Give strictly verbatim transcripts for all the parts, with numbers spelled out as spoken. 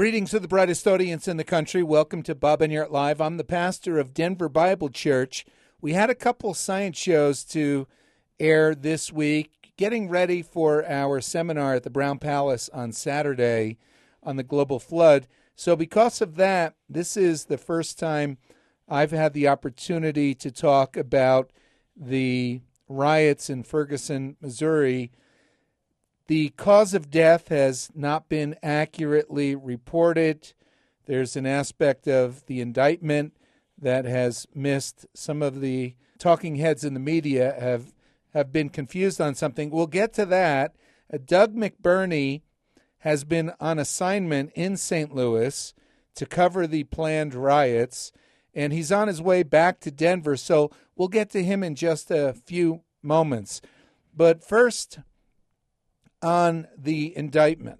Greetings to the brightest audience in the country. Welcome to Bob Enyart Live. I'm the pastor of Denver Bible Church. We had a couple science shows to air this week, getting ready for our seminar at the Brown Palace on Saturday on the global flood. So because of that, this is the first time I've had the opportunity to talk about the riots in Ferguson, Missouri. The cause of death has not been accurately reported. There's an aspect of the indictment that has missed. Some of the talking heads in the media have, have been confused on something. We'll get to that. Uh, Doug McBurney has been on assignment in Saint Louis to cover the planned riots, and he's on his way back to Denver, so we'll get to him in just a few moments. But first, on the indictment.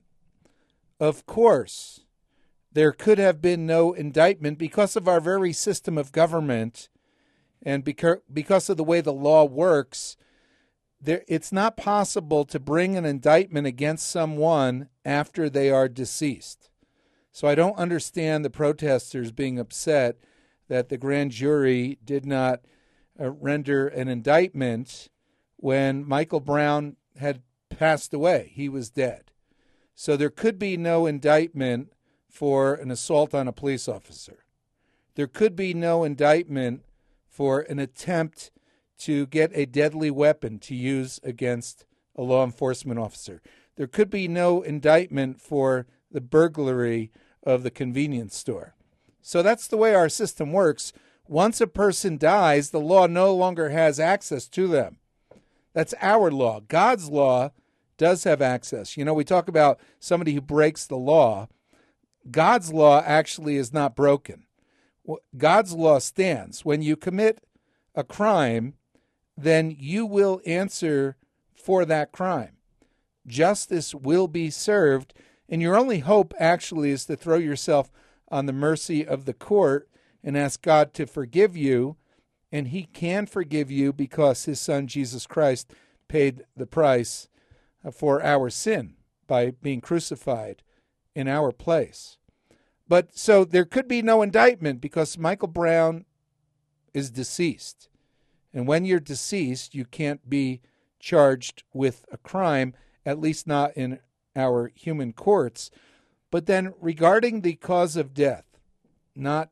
Of course, there could have been no indictment because of our very system of government and because of the way the law works. There, it's not possible to bring an indictment against someone after they are deceased. So I don't understand the protesters being upset that the grand jury did not uh, render an indictment when Michael Brown had passed away. He was dead. So there could be no indictment for an assault on a police officer. There could be no indictment for an attempt to get a deadly weapon to use against a law enforcement officer. There could be no indictment for the burglary of the convenience store. So that's the way our system works. Once a person dies, the law no longer has access to them. That's our law. God's law does have access. You know, we talk about somebody who breaks the law. God's law actually is not broken. God's law stands. When you commit a crime, then you will answer for that crime. Justice will be served, and your only hope actually is to throw yourself on the mercy of the court and ask God to forgive you, and he can forgive you because his son Jesus Christ paid the price for our sin by being crucified in our place. But so there could be no indictment because Michael Brown is deceased. And when you're deceased, you can't be charged with a crime, at least not in our human courts. But then regarding the cause of death, not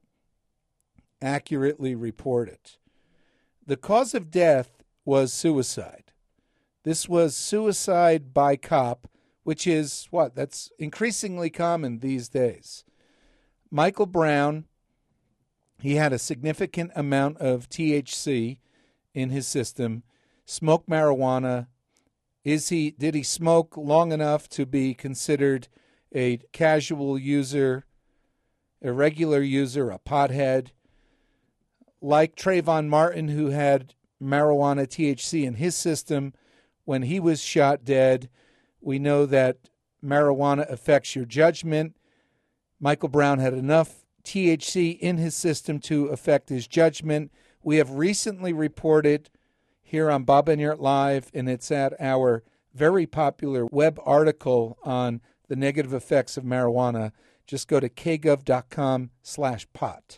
accurately reported. The cause of death was suicide. This was suicide by cop, which is what? That's increasingly common these days. Michael Brown, he had a significant amount of T H C in his system, smoked marijuana. Is he? Did he smoke long enough to be considered a casual user, a regular user, a pothead? Like Trayvon Martin, who had marijuana T H C in his system, when he was shot dead, we know that marijuana affects your judgment. Michael Brown had enough T H C in his system to affect his judgment. We have recently reported here on Bob Enyart Live, and it's at our very popular web article on the negative effects of marijuana. Just go to kgov.com slash pot,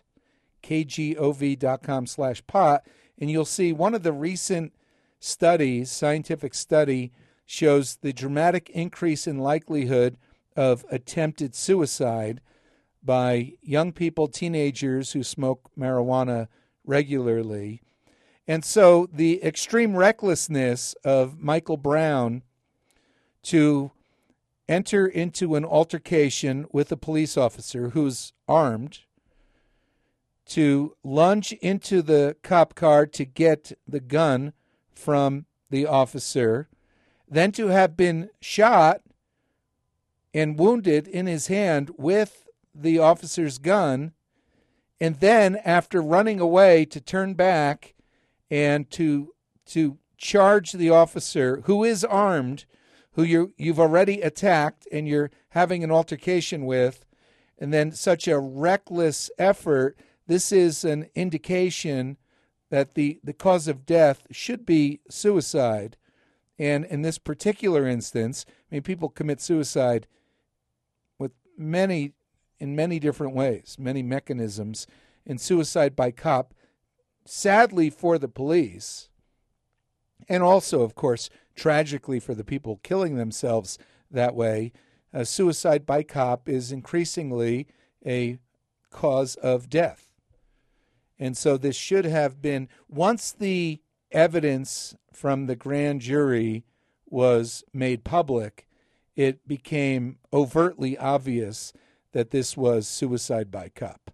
kgov.com slash pot, and you'll see one of the recent studies, scientific study, shows the dramatic increase in likelihood of attempted suicide by young people, teenagers who smoke marijuana regularly. And so the extreme recklessness of Michael Brown to enter into an altercation with a police officer who's armed, to lunge into the cop car to get the gun from the officer, then to have been shot and wounded in his hand with the officer's gun, and then after running away to turn back and to to charge the officer who is armed, who you you've already attacked and you're having an altercation with, and then such a reckless effort. This is an indication that the, the cause of death should be suicide. And in this particular instance, I mean, people commit suicide with many in many different ways, many mechanisms. And suicide by cop, sadly for the police, and also, of course, tragically for the people killing themselves that way, uh, suicide by cop is increasingly a cause of death. And so this should have been, once the evidence from the grand jury was made public, it became overtly obvious that this was suicide by cop.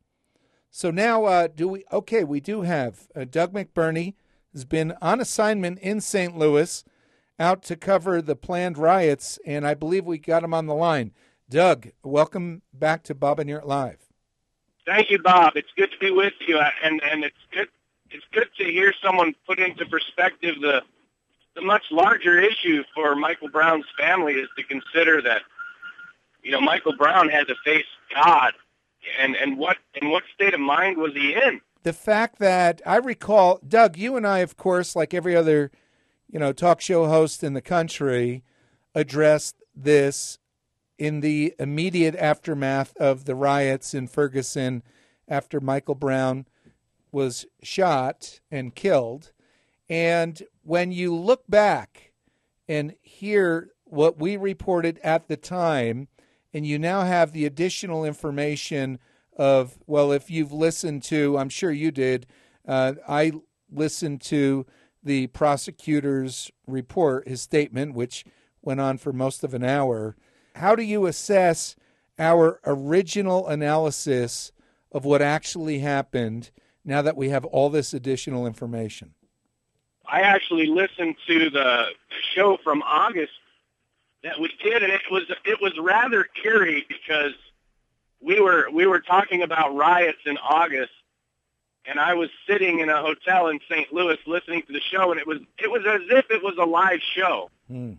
So now, uh, do we? Okay, we do have uh, Doug McBurney has been on assignment in Saint Louis, out to cover the planned riots, and I believe we got him on the line. Doug, welcome back to Bob and Yurt Live. Thank you, Bob. It's good to be with you, and and it's good. It's good to hear someone put into perspective the the much larger issue for Michael Brown's family is to consider that, you know, Michael Brown had to face God. And and what in what state of mind was he in? The fact that I recall, Doug, you and I, of course, like every other, you know, talk show host in the country, addressed this in the immediate aftermath of the riots in Ferguson after Michael Brown was shot and killed. And when you look back and hear what we reported at the time, and you now have the additional information of, well, if you've listened to, I'm sure you did, uh, I listened to the prosecutor's report, his statement, which went on for most of an hour. How do you assess our original analysis of what actually happened now that we have all this additional information? I actually listened to the show from August that we did, and it was it was rather eerie because we were we were talking about riots in August, and I was sitting in a hotel in Saint Louis listening to the show, and it was it was as if it was a live show. Hmm.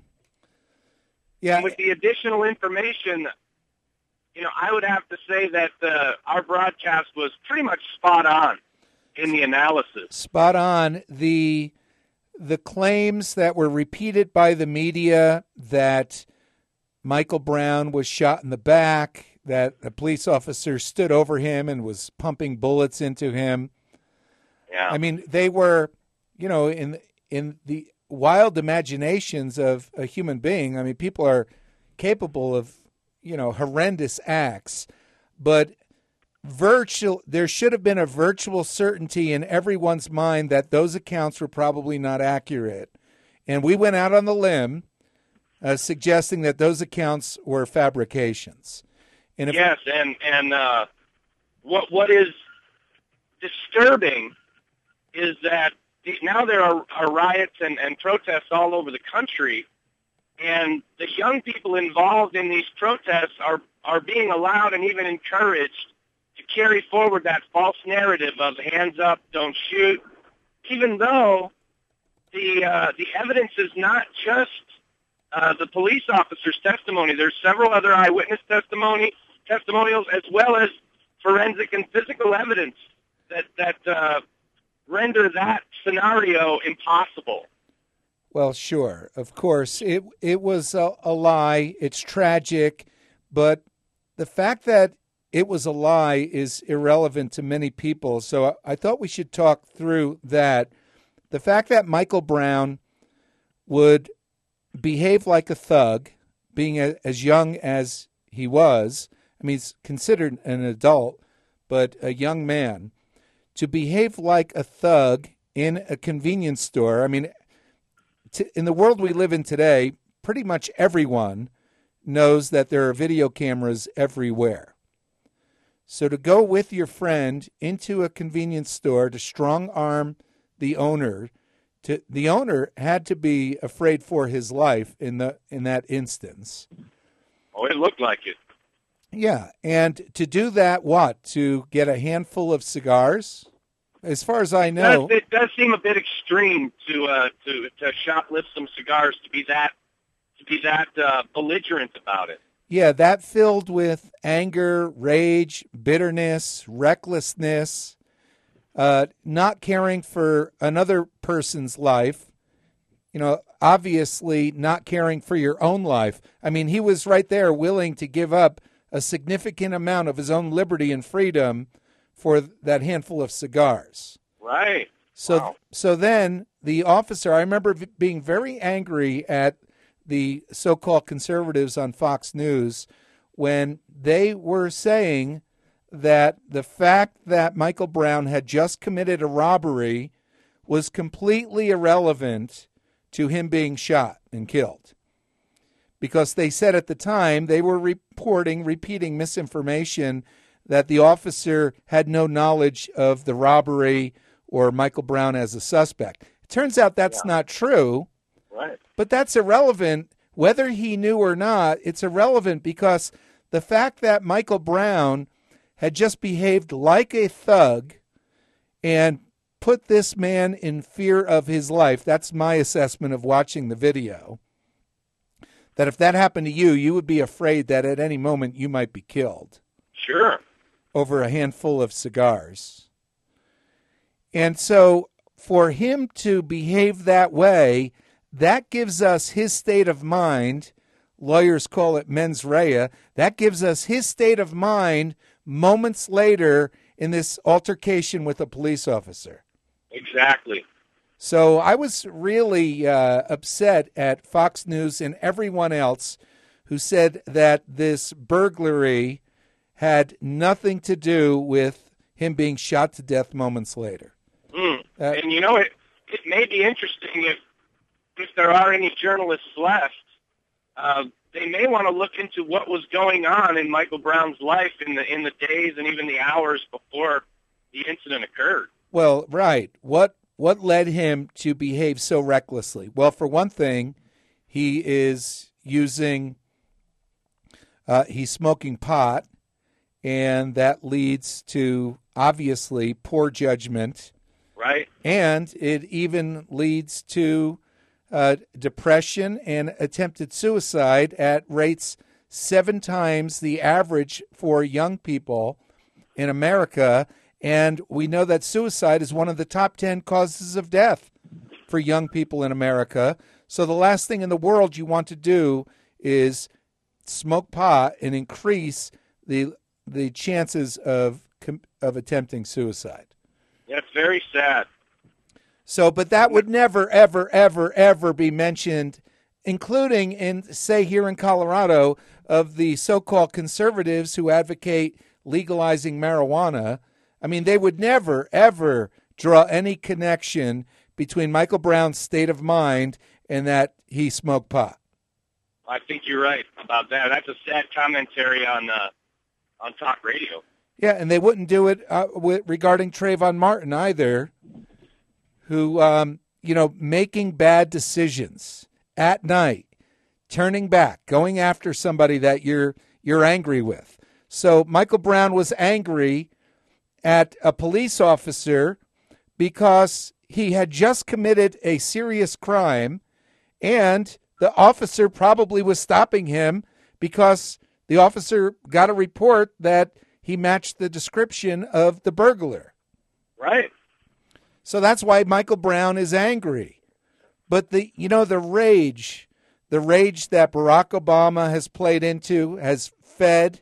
Yeah. And with the additional information, you know, I would have to say that uh, our broadcast was pretty much spot on in the analysis. Spot on. The The claims that were repeated by the media that Michael Brown was shot in the back, that a police officer stood over him and was pumping bullets into him. Yeah. I mean, they were, you know, in in the wild imaginations of a human being. I mean, people are capable of, you know, horrendous acts, but virtual there should have been a virtual certainty in everyone's mind that those accounts were probably not accurate, and we went out on the limb uh, suggesting that those accounts were fabrications. And if, yes, and and uh, what what is disturbing is that now there are, are riots and, and protests all over the country, and the young people involved in these protests are are being allowed and even encouraged to carry forward that false narrative of hands up, don't shoot, even though the uh, the evidence is not just uh, the police officer's testimony. There's several other eyewitness testimony testimonials as well as forensic and physical evidence that that uh, render that scenario impossible. Well, sure, of course, it it was a, a lie. It's tragic, but the fact that it was a lie is irrelevant to many people. So I thought we should talk through that. The fact that Michael Brown would behave like a thug, being a, as young as he was, I mean, he's considered an adult, but a young man, to behave like a thug in a convenience store. I mean, t- in the world we live in today, pretty much everyone knows that there are video cameras everywhere. So to go with your friend into a convenience store to strong-arm the owner, to, the owner had to be afraid for his life in the in that instance. Oh, it looked like it. Yeah, and to do that, what? To get a handful of cigars? As far as I know, it does, it does seem a bit extreme to uh, to to shoplift some cigars to be that to be that uh, belligerent about it. Yeah, that filled with anger, rage, bitterness, recklessness, uh, not caring for another person's life, you know, obviously not caring for your own life. I mean, he was right there willing to give up a significant amount of his own liberty and freedom for that handful of cigars. Right. So, wow. so then the officer, I remember being very angry at the so-called conservatives on Fox News when they were saying that the fact that Michael Brown had just committed a robbery was completely irrelevant to him being shot and killed. Because they said at the time they were reporting, repeating misinformation that the officer had no knowledge of the robbery or Michael Brown as a suspect. It turns out that's yeah. not true. Right. But that's irrelevant. Whether he knew or not, it's irrelevant because the fact that Michael Brown had just behaved like a thug and put this man in fear of his life, that's my assessment of watching the video, that if that happened to you, you would be afraid that at any moment you might be killed. Sure. Over a handful of cigars. And so for him to behave that way, that gives us his state of mind. Lawyers call it mens rea. That gives us his state of mind moments later in this altercation with a police officer. Exactly. So I was really uh, upset at Fox News and everyone else who said that this burglary had nothing to do with him being shot to death moments later. Mm. Uh, and, you know, it, it may be interesting if if there are any journalists left, uh, they may want to look into what was going on in Michael Brown's life in the in the days and even the hours before the incident occurred. Well, right. What what led him to behave so recklessly? Well, for one thing, he is using, uh, he's smoking pot, and that leads to, obviously, poor judgment. Right. And it even leads to Uh, depression and attempted suicide at rates seven times the average for young people in America. And we know that suicide is one of the top ten causes of death for young people in America. So the last thing in the world you want to do is smoke pot and increase the the chances of of attempting suicide. That's very sad. So, but that would never, ever, ever, ever be mentioned, including in, say, here in Colorado, of the so-called conservatives who advocate legalizing marijuana. I mean, they would never, ever draw any connection between Michael Brown's state of mind and that he smoked pot. I think you're right about that. That's a sad commentary on uh, on talk radio. Yeah, and they wouldn't do it uh, with, regarding Trayvon Martin either, who, um, you know, making bad decisions at night, turning back, going after somebody that you're you're angry with. So Michael Brown was angry at a police officer because he had just committed a serious crime, and the officer probably was stopping him because the officer got a report that he matched the description of the burglar. Right. So that's why Michael Brown is angry. But the you know the rage, the rage that Barack Obama has played into, has fed,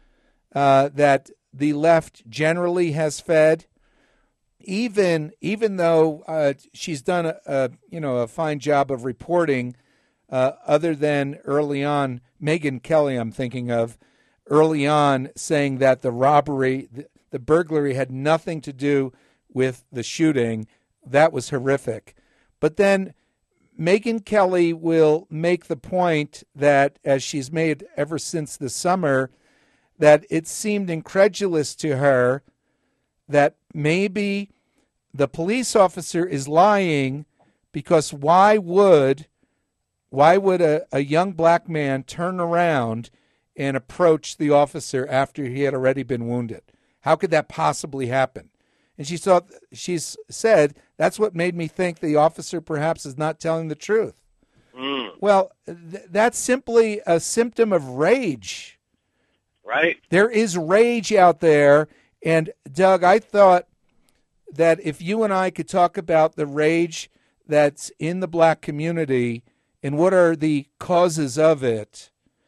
uh, that the left generally has fed. Even even though uh, she's done a, a you know a fine job of reporting, uh, other than early on, Megyn Kelly, I'm thinking of early on saying that the robbery, the, the burglary had nothing to do with the shooting. That was horrific. But then Megyn Kelly will make the point that, as she's made ever since the summer, that it seemed incredulous to her that maybe the police officer is lying because why would why would a, a young black man turn around and approach the officer after he had already been wounded? How could that possibly happen? And she thought, she's said, that's what made me think the officer perhaps is not telling the truth. Mm. Well, th- that's simply a symptom of rage. Right. There is rage out there. And, Doug, I thought that if you and I could talk about the rage that's in the black community and what are the causes of it,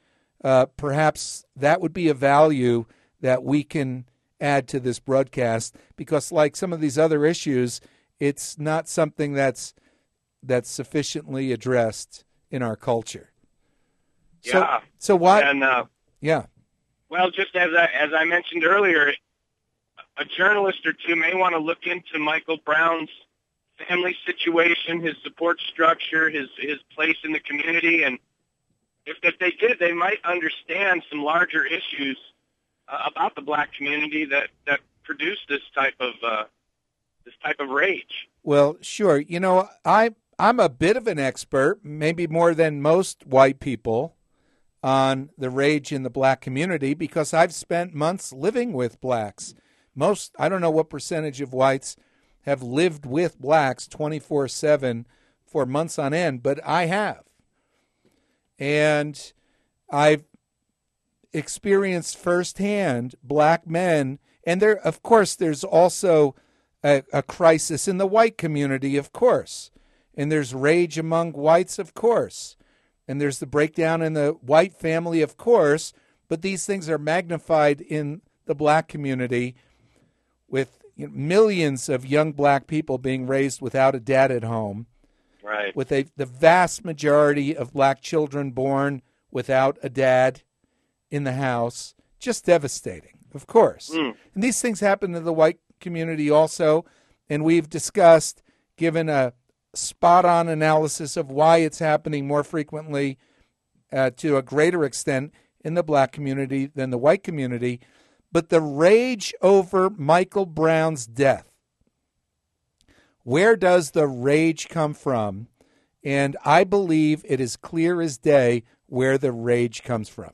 uh, perhaps that would be a value that we can add to this broadcast, because like some of these other issues, it's not something that's that's sufficiently addressed in our culture. So, yeah. So why? And, uh, yeah. Well, just as I, as I mentioned earlier, a journalist or two may want to look into Michael Brown's family situation, his support structure, his his place in the community, and if, if they did, they might understand some larger issues uh, about the black community that, that produce this type of uh, this type of rage. Well, sure. You know, I I'm a bit of an expert, maybe more than most white people, on the rage in the black community, because I've spent months living with blacks. Most, I don't know what percentage of whites have lived with blacks twenty-four seven for months on end, but I have. And I've experienced firsthand black men, and there, of course, there's also a, a crisis in the white community, of course. And there's rage among whites, of course. And there's the breakdown in the white family, of course. But these things are magnified in the black community, with you know, millions of young black people being raised without a dad at home. Right. With a, the vast majority of black children born without a dad in the house. Just devastating, of course. Mm. And these things happen in the white community also. And we've discussed, given a spot-on analysis of why it's happening more frequently uh, to a greater extent in the black community than the white community. But the rage over Michael Brown's death, where does the rage come from? And I believe it is clear as day where the rage comes from.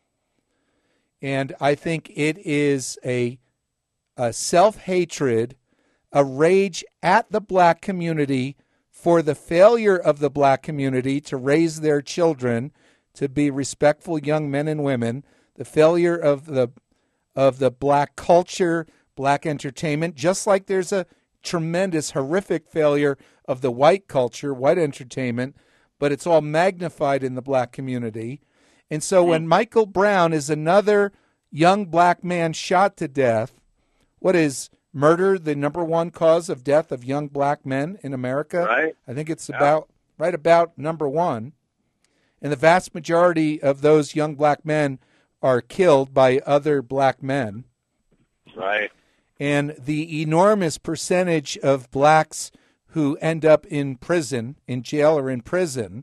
And I think it is a, a self-hatred, a rage at the black community for the failure of the black community to raise their children to be respectful young men and women, the failure of the of the black culture, black entertainment, just like there's a tremendous, horrific failure of the white culture, white entertainment, but it's all magnified in the black community. And so when Michael Brown is another young black man shot to death, what is murder the number one cause of death of young black men in America? Right. I think it's Yeah. about right about number one. And the vast majority of those young black men are killed by other black men. Right. And the enormous percentage of blacks who end up in prison, in jail or in prison,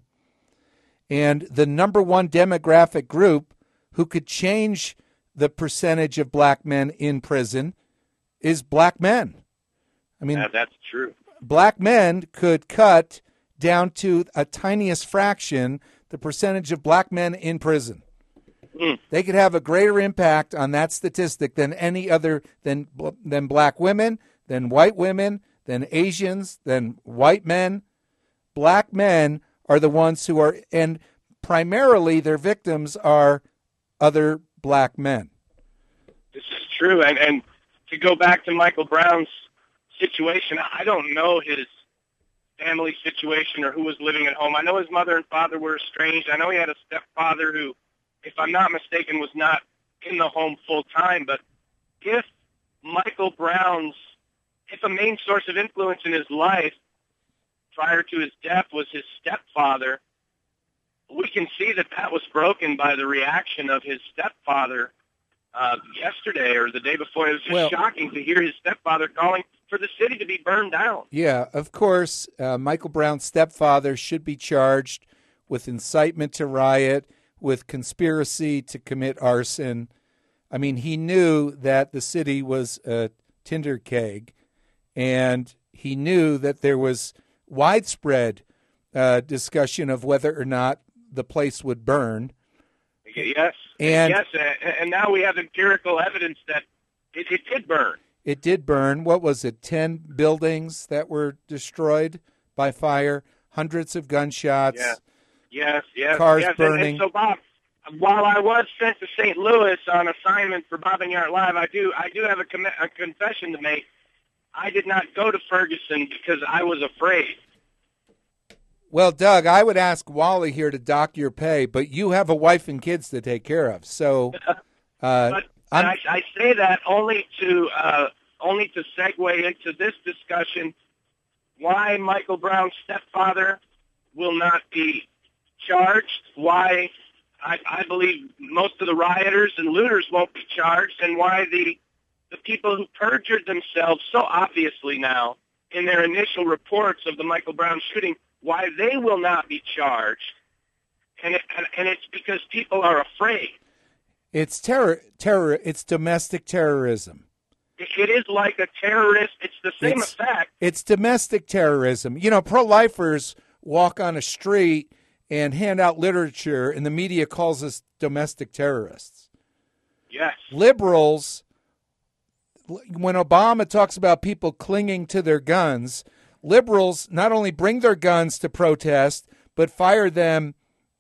and the number one demographic group who could change the percentage of black men in prison is black men. I mean, Yeah, that's true. black men could cut down to a tiniest fraction the percentage of black men in prison. Mm. They could have a greater impact on that statistic than any other, than than black women, than white women, than Asians, than white men. Black men are the ones who are, and primarily their victims are other black men. This is true. And, and to go back to Michael Brown's situation, I don't know his family situation or who was living at home. I know his mother and father were estranged. I know he had a stepfather who, if I'm not mistaken, was not in the home full time. But if Michael Brown's, if a main source of influence in his life prior to his death was his stepfather, we can see that that was broken by the reaction of his stepfather uh, yesterday or the day before. It was just Well, shocking to hear his stepfather calling for the city to be burned down. Yeah, of course, uh, Michael Brown's stepfather should be charged with incitement to riot, with conspiracy to commit arson. I mean, he knew that the city was a tinder keg, and he knew that there was widespread uh, discussion of whether or not the place would burn. Yes, And- yes, uh, and now we have empirical evidence that it, it did burn. It did burn. What was it, ten buildings that were destroyed by fire, hundreds of gunshots. Yeah. Yes, yes, Cars yes. And- burning. And, so, Bob, while I was sent to Saint Louis on assignment for Bob and Yart Live, I do, I do have a, com- a confession to make. I did not go to Ferguson because I was afraid. Well, Doug, I would ask Wally here to dock your pay, but you have a wife and kids to take care of. So, uh, but I, I say that only to uh, only to segue into this discussion: why Michael Brown's stepfather will not be charged, why I, I believe most of the rioters and looters won't be charged, and why the the people who perjured themselves so obviously now in their initial reports of the Michael Brown shooting, why they will not be charged. And it, and it's because people are afraid. It's terror, terror. It's domestic terrorism. It, it is like a terrorist. It's the same it's, effect. It's domestic terrorism. You know, pro-lifers walk on a street and hand out literature, and the media calls us domestic terrorists. Yes. Liberals, when Obama talks about people clinging to their guns, liberals not only bring their guns to protest, but fire them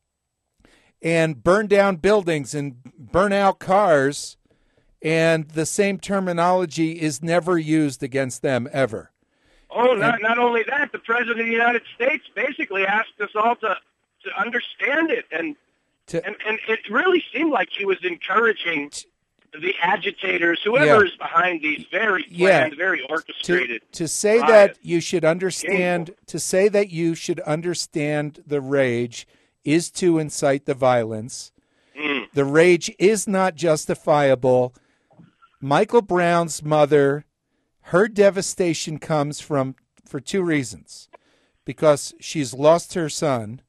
and burn down buildings and burn out cars, and the same terminology is never used against them ever. Oh, not, and, not only that, the President of the United States basically asked us all to, to understand it, and, to, and and it really seemed like he was encouraging the agitators, whoever yeah. is behind these very planned, yeah. very orchestrated. To, to say riots. that you should understand, Painful. to say that you should understand the rage is to incite the violence. Mm. The rage is not justifiable. Michael Brown's mother, her devastation comes from for two reasons. Because she's lost her son,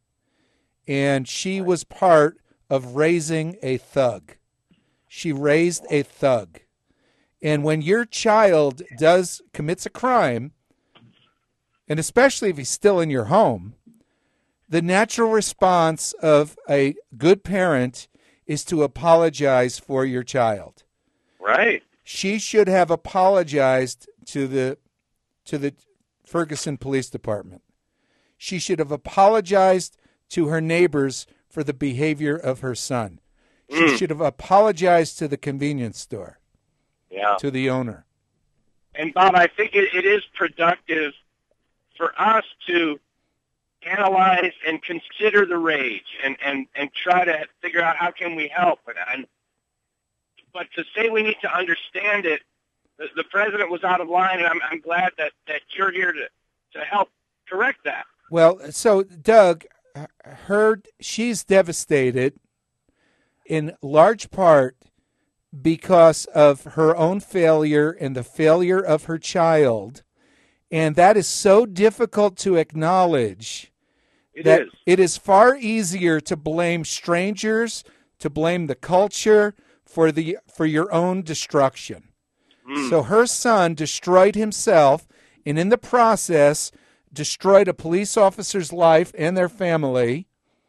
and she was part of raising a thug. She raised a thug. And when your child does commits a crime, and especially if he's still in your home, the natural response of a good parent is to apologize for your child. Right. She should have apologized to the to the Ferguson Police Department. She should have apologized to her neighbors for the behavior of her son. She mm. should have apologized to the convenience store, yeah. to the owner. And, Bob, I think it, it is productive for us to analyze and consider the rage and, and, and try to figure out how can we help. And, but to say we need to understand it, the, the president was out of line, and I'm, I'm glad that, that you're here to, to help correct that. Well, so, Doug, her, she's devastated in large part because of her own failure and the failure of her child. And that is so difficult to acknowledge it that is. It is far easier to blame strangers, to blame the culture for the for your own destruction. Mm. So her son destroyed himself, and in the process destroyed a police officer's life and their family,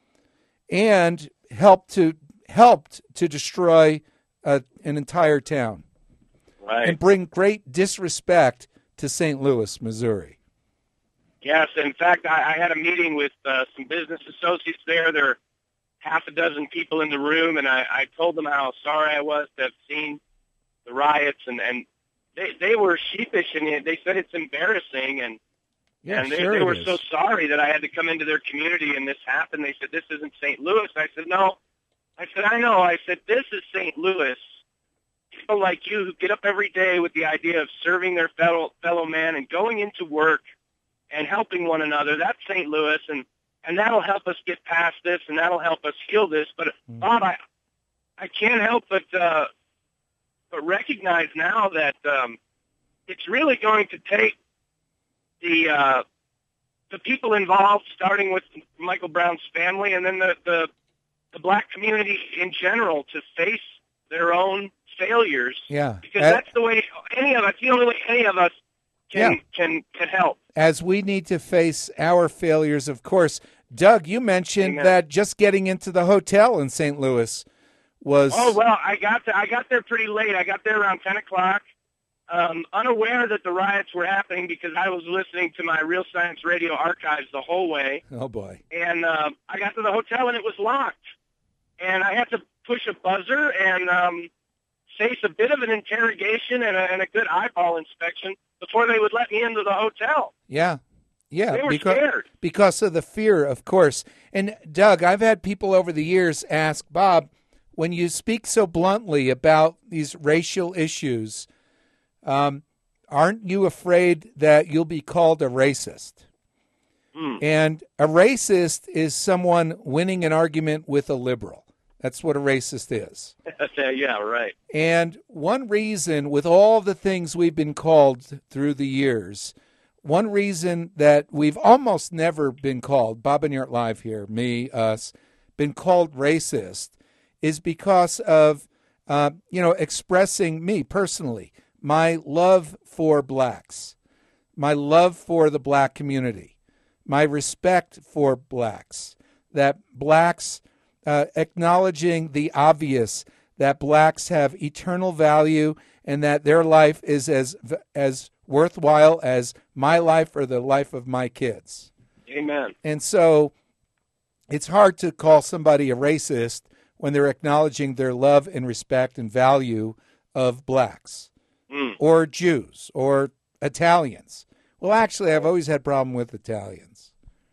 and helped to helped to destroy uh, an entire town, right, and bring great disrespect to Saint Louis, Missouri. Yes, in fact, I, I had a meeting with uh, some business associates there. There are half a dozen people in the room, and I, I told them how sorry I was to have seen the riots, and, and they they were sheepish, and they said it's embarrassing, and yeah, and they, sure they were is. so sorry that I had to come into their community and this happened. They said, this isn't Saint Louis. I said, no. I said, I know. I said, this is Saint Louis. People like you who get up every day with the idea of serving their fellow fellow man and going into work and helping one another. That's Saint Louis, and, and that'll help us get past this, and that'll help us heal this. But, mm-hmm. Bob, I, I can't help but uh, but recognize now that um, it's really going to take the uh, the people involved, starting with Michael Brown's family, and then the, the the black community in general, to face their own failures. Yeah, because uh, that's the way any of us, the only way any of us can yeah. can can help. As we need to face our failures, of course. Doug, you mentioned Amen. that just getting into the hotel in Saint Louis was. Oh well, I got to, I got there pretty late. I got there around ten o'clock. Um, unaware that the riots were happening because I was listening to my Real Science Radio archives the whole way. Oh, boy. And uh, I got to the hotel, and it was locked. And I had to push a buzzer and um, face a bit of an interrogation and a, and a good eyeball inspection before they would let me into the hotel. Yeah. Yeah, they were because, scared. because of the fear, of course. And, Doug, I've had people over the years ask, Bob, when you speak so bluntly about these racial issues, um, aren't you afraid that you'll be called a racist? Hmm. And a racist is someone winning an argument with a liberal. That's what a racist is. Yeah, right. And one reason, with all the things we've been called through the years, one reason that we've almost never been called, Bob and Yurt Live here, me, us, been called racist, is because of, uh, you know, expressing me personally, my love for blacks, my love for the black community, my respect for blacks, that blacks, uh, acknowledging the obvious, that blacks have eternal value and that their life is as as worthwhile as my life or the life of my kids. Amen. And so it's hard to call somebody a racist when they're acknowledging their love and respect and value of blacks Mm. or Jews or Italians. Well, actually, I've always had a problem with Italians,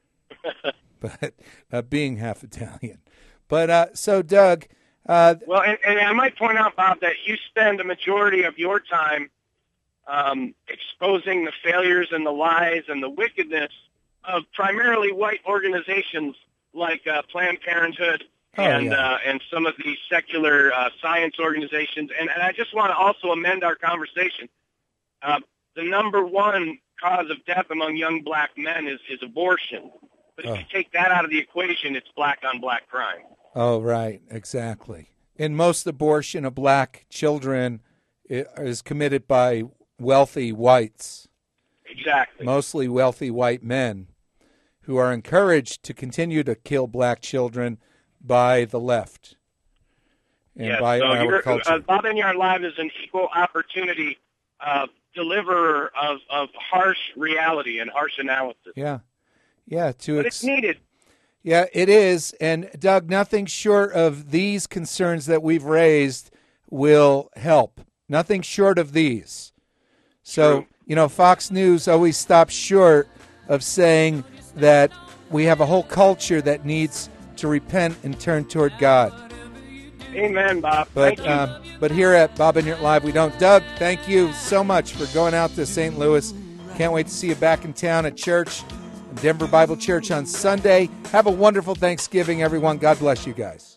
but uh, being half Italian. But uh, so, Doug. Uh, well, and, and I might point out, Bob, that you spend the majority of your time um, exposing the failures and the lies and the wickedness of primarily white organizations like uh, Planned Parenthood Oh, and yeah. uh, and some of these secular uh, science organizations. And, and I just want to also amend our conversation. Uh, the number one cause of death among young black men is, is abortion. But if Oh. you take that out of the equation, it's black-on-black crime. Oh, right, exactly. And most abortion of black children is committed by wealthy whites. Exactly. Mostly wealthy white men who are encouraged to continue to kill black children by the left and yes, by so our you're- culture. Uh, Bob and Yurt Live is an equal opportunity uh, deliverer of, of harsh reality and harsh analysis. yeah, yeah. To But ex- it's needed. Yeah, it is. And, Doug, nothing short of these concerns that we've raised will help. Nothing short of these. So, True. you know, Fox News always stops short of saying that we have a whole culture that needs to repent and turn toward God. Amen, Bob. But Thank you. um, but here at Bob and Yurt Live, we don't. Doug, thank you so much for going out to Saint Louis. Can't wait to see you back in town at church, Denver Bible Church on Sunday. Have a wonderful Thanksgiving, everyone. God bless you guys.